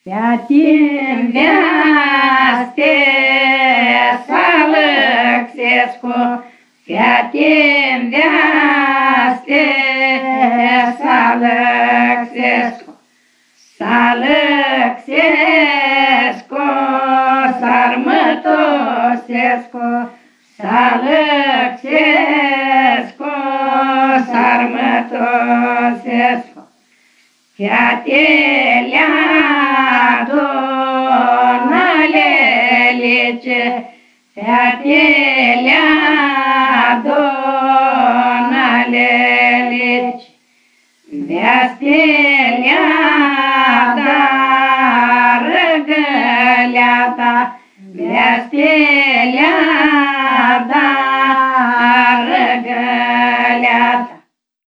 Fea-ti-n veaste să lăxescu, fea-ti-n veaste să lăxescu, să lăxescu, s-armătosescu, să lăxescu, s-armătosescu. Fea-te-lea donalelice, fea-te-lea donalelice, vestelea dar găleata, vestelea